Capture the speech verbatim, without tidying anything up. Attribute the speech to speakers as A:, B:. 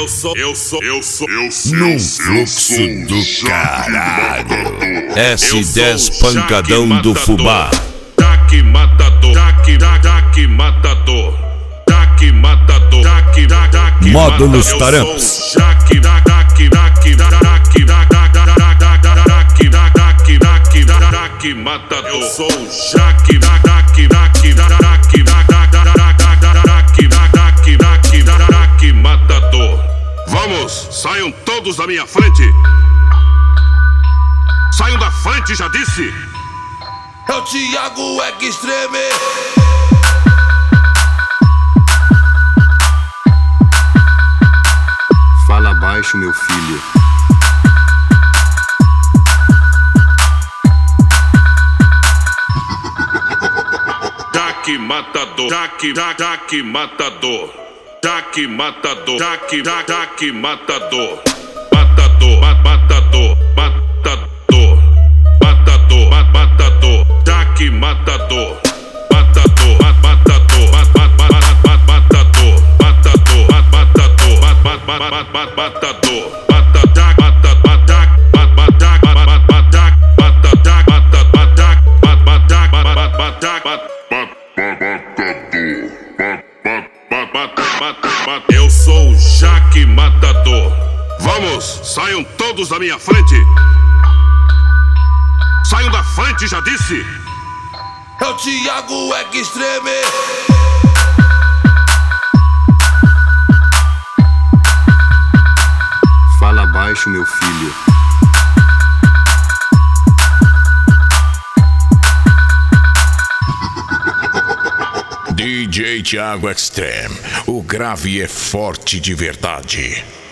A: Eu sou, eu sou, eu sou, eu sou.
B: Num fluxo do caralho. S dez pancadão do fubá.
A: Jaque matador, Jaque, Jaque matador, Jaque matador, Jaque, Jaque
B: Módulos Taramps.
A: Jaque, Jaque, Jaque, Jaque, Jaque, Jaque, Jaque, Jaque matador. Eu sou o Jaque, Jaque, Jaque, Jaque, Jaque, Jaque, Jaque matador. Vamos, saiam todos da minha frente. Saiam da frente, já disse.
C: É o Thiago Extreme.
D: Fala baixo, meu filho.
A: Jaque matador, Jaque, Jaque matador, Jaque matador, Jaque, Jaque matador, matador, matador, matador, matador, matador, Jaque matador, matador, matador, matador, matador, matador, matador. Eu sou o Jaque matador. Vamos, saiam todos da minha frente. Saiam da frente, já disse.
C: É o Thiago Extreme.
D: Fala baixo, meu filho.
B: D J Thiago Extreme, o grave é forte de verdade.